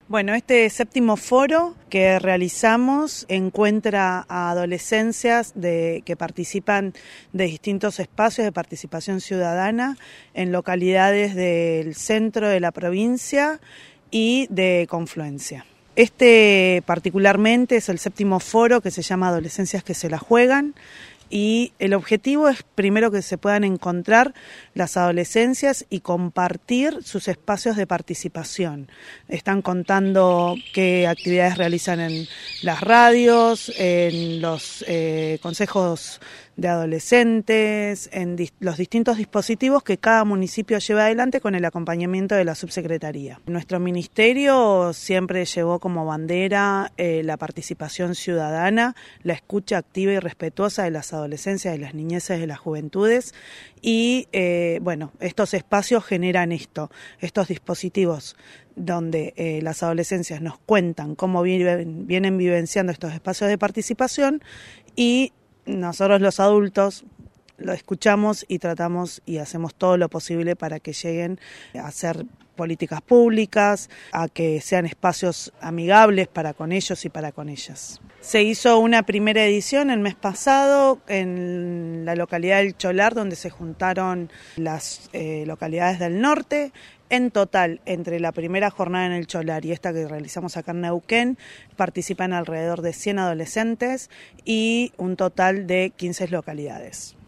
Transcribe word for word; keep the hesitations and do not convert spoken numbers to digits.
Bueno, este séptimo foro que realizamos encuentra a adolescencias de, que participan de distintos espacios de participación ciudadana en localidades del centro de la provincia y de Confluencia. Este particularmente es el séptimo foro que se llama Adolescencias que se la juegan. Y el objetivo es primero que se puedan encontrar las adolescencias y compartir sus espacios de participación. Están contando qué actividades realizan en las radios, en los eh, consejos de adolescentes, en dis- los distintos dispositivos que cada municipio lleva adelante con el acompañamiento de la subsecretaría. Nuestro ministerio siempre llevó como bandera eh, la participación ciudadana, la escucha activa y respetuosa de las adolescencias, de las niñeces, de las juventudes y eh, bueno, estos espacios generan esto, estos dispositivos donde eh, las adolescencias nos cuentan cómo viven, vienen vivenciando estos espacios de participación y nosotros los adultos lo escuchamos y tratamos y hacemos todo lo posible para que lleguen a hacer políticas públicas, a que sean espacios amigables para con ellos y para con ellas. Se hizo una primera edición el mes pasado en la localidad del Cholar, donde se juntaron las eh, localidades del norte. En total, entre la primera jornada en el Cholar y esta que realizamos acá en Neuquén, participan alrededor de cien adolescentes y un total de quince localidades.